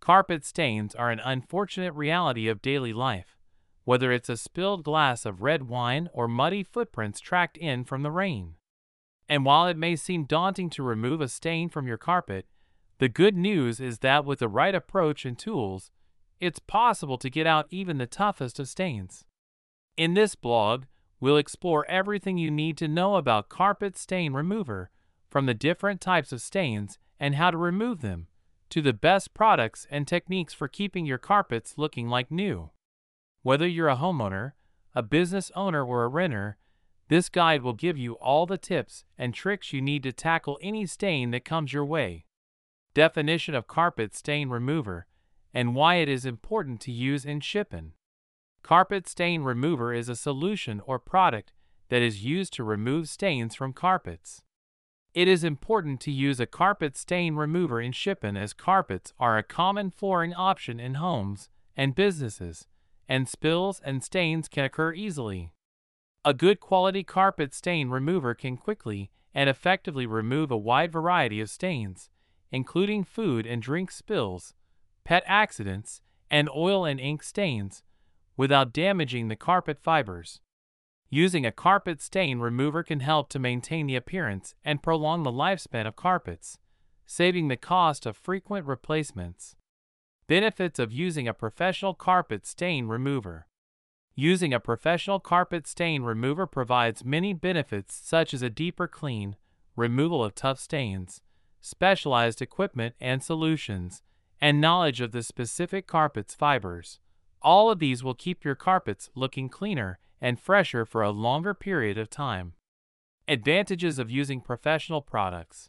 Carpet stains are an unfortunate reality of daily life, whether it's a spilled glass of red wine or muddy footprints tracked in from the rain. And while it may seem daunting to remove a stain from your carpet, the good news is that with the right approach and tools, it's possible to get out even the toughest of stains. In this blog, we'll explore everything you need to know about carpet stain remover, from the different types of stains and how to remove them, to the best products and techniques for keeping your carpets looking like new. Whether you're a homeowner, a business owner, or a renter, this guide will give you all the tips and tricks you need to tackle any stain that comes your way. Definition of carpet stain remover and why it is important to use in shipping. Carpet stain remover is a solution or product that is used to remove stains from carpets. It is important to use a carpet stain remover in shipping, as carpets are a common flooring option in homes and businesses, and spills and stains can occur easily. A good quality carpet stain remover can quickly and effectively remove a wide variety of stains, including food and drink spills, pet accidents, and oil and ink stains, without damaging the carpet fibers. Using a carpet stain remover can help to maintain the appearance and prolong the lifespan of carpets, saving the cost of frequent replacements. Benefits of using a professional carpet stain remover. Using a professional carpet stain remover provides many benefits, such as a deeper clean, removal of tough stains, specialized equipment and solutions, and knowledge of the specific carpet's fibers. All of these will keep your carpets looking cleaner and fresher for a longer period of time. Advantages of using professional products.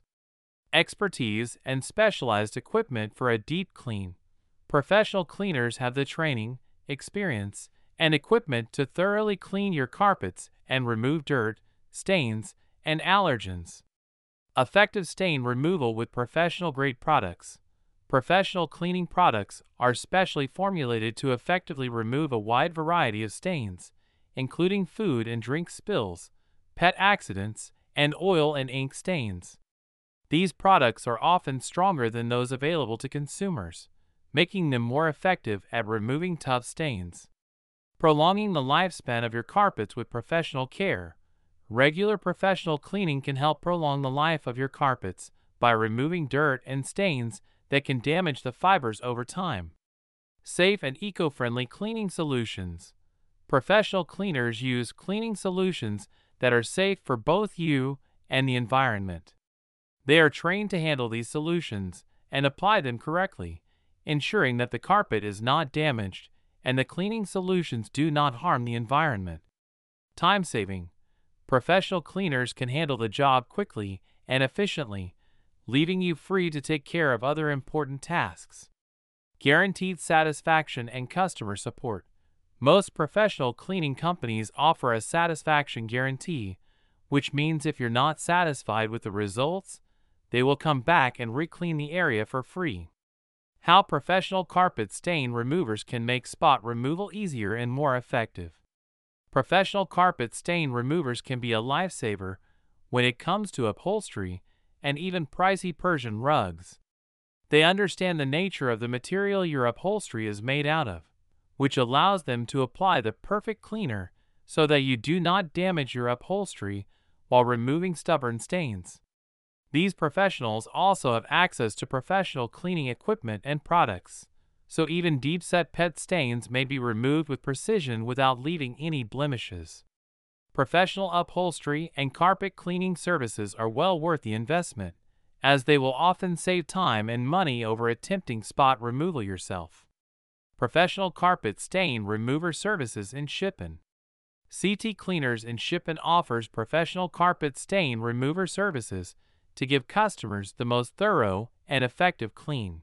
Expertise and specialized equipment for a deep clean. Professional cleaners have the training, experience, and equipment to thoroughly clean your carpets and remove dirt, stains, and allergens. Effective stain removal with professional-grade products. Professional cleaning products are specially formulated to effectively remove a wide variety of stains, including food and drink spills, pet accidents, and oil and ink stains. These products are often stronger than those available to consumers, making them more effective at removing tough stains. Prolonging the lifespan of your carpets with professional care. Regular professional cleaning can help prolong the life of your carpets by removing dirt and stains that can damage the fibers over time. Safe and eco-friendly cleaning solutions. Professional cleaners use cleaning solutions that are safe for both you and the environment. They are trained to handle these solutions and apply them correctly, ensuring that the carpet is not damaged and the cleaning solutions do not harm the environment. Time saving. Professional cleaners can handle the job quickly and efficiently, leaving you free to take care of other important tasks. Guaranteed satisfaction and customer support. Most professional cleaning companies offer a satisfaction guarantee, which means if you're not satisfied with the results, they will come back and re-clean the area for free. How professional carpet stain removers can make spot removal easier and more effective. Professional carpet stain removers can be a lifesaver when it comes to upholstery and even pricey Persian rugs. They understand the nature of the material your upholstery is made out of, which allows them to apply the perfect cleaner so that you do not damage your upholstery while removing stubborn stains. These professionals also have access to professional cleaning equipment and products, so even deep-set pet stains may be removed with precision without leaving any blemishes. Professional upholstery and carpet cleaning services are well worth the investment, as they will often save time and money over attempting spot removal yourself. Professional carpet stain remover services in shipping. CT Cleaners in Shipping offers professional carpet stain remover services to give customers the most thorough and effective clean.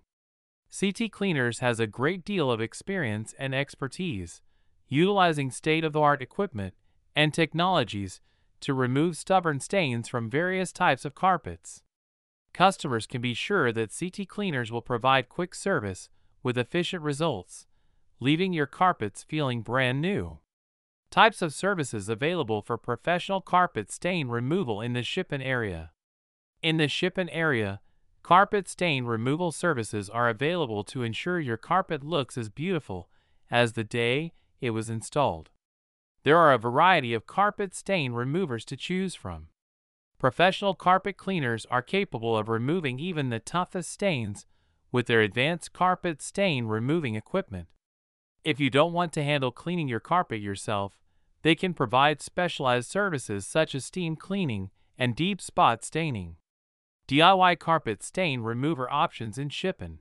CT Cleaners has a great deal of experience and expertise, utilizing state-of-the-art equipment and technologies to remove stubborn stains from various types of carpets. Customers can be sure that CT Cleaners will provide quick service with efficient results, leaving your carpets feeling brand new. Types of services available for professional carpet stain removal in the shipping area. In the shipping area, Carpet stain removal services are available to ensure your carpet looks as beautiful as the day it was installed. There are a variety of carpet stain removers to choose from. Professional carpet cleaners are capable of removing even the toughest stains with their advanced carpet stain removing equipment. If you don't want to handle cleaning your carpet yourself, they can provide specialized services such as steam cleaning and deep spot staining. DIY carpet stain remover options in Shippen.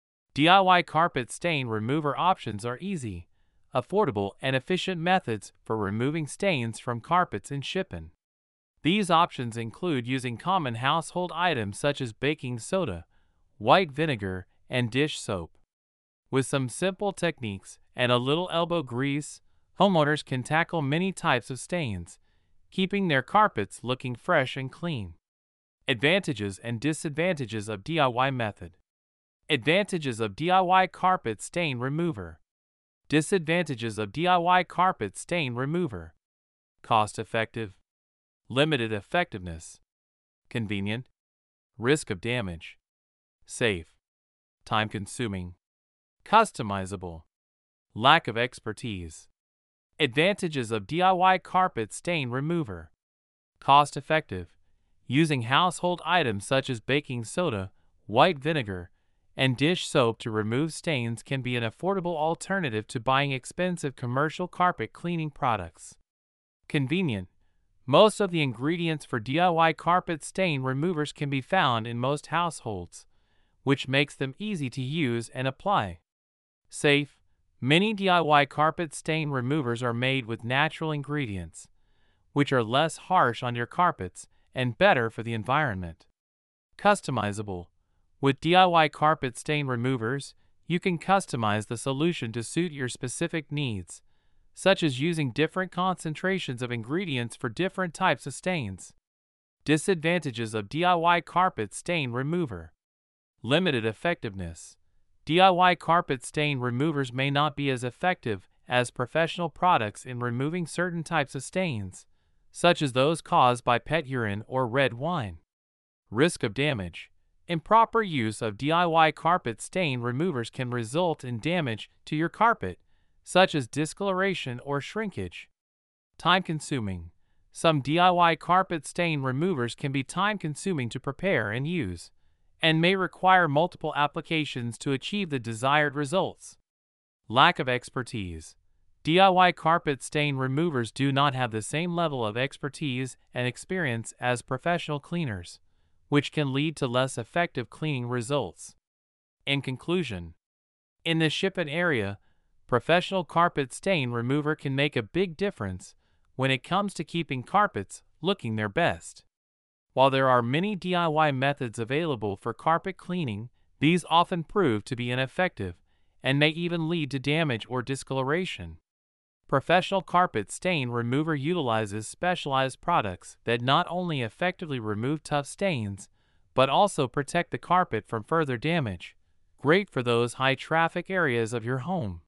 DIY carpet stain remover options are easy, affordable, and efficient methods for removing stains from carpets in Shippen. These options include using common household items such as baking soda, white vinegar, and dish soap. With some simple techniques and a little elbow grease, homeowners can tackle many types of stains, keeping their carpets looking fresh and clean. Advantages and disadvantages of DIY method. Advantages of DIY carpet stain remover. Disadvantages of DIY carpet stain remover. Cost effective. Limited effectiveness. Convenient. Risk of damage. Safe. Time consuming. Customizable. Lack of expertise. Advantages of DIY carpet stain remover. Cost effective. Using household items such as baking soda, white vinegar, and dish soap to remove stains can be an affordable alternative to buying expensive commercial carpet cleaning products. Convenient. Most of the ingredients for DIY carpet stain removers can be found in most households, which makes them easy to use and apply. Safe. Many DIY carpet stain removers are made with natural ingredients, which are less harsh on your carpets and better for the environment. Customizable. With DIY carpet stain removers, you can customize the solution to suit your specific needs, such as using different concentrations of ingredients for different types of stains. Disadvantages of DIY carpet stain remover. Limited effectiveness. DIY carpet stain removers may not be as effective as professional products in removing certain types of stains, such as those caused by pet urine or red wine. Risk of damage. Improper use of DIY carpet stain removers can result in damage to your carpet, such as discoloration or shrinkage. Time consuming. Some DIY carpet stain removers can be time consuming to prepare and use, and may require multiple applications to achieve the desired results. Lack of expertise. DIY carpet stain removers do not have the same level of expertise and experience as professional cleaners, which can lead to less effective cleaning results. In conclusion, in the Shippen area, professional carpet stain remover can make a big difference when it comes to keeping carpets looking their best. While there are many DIY methods available for carpet cleaning, these often prove to be ineffective and may even lead to damage or discoloration. Professional carpet stain remover utilizes specialized products that not only effectively remove tough stains, but also protect the carpet from further damage, great for those high-traffic areas of your home.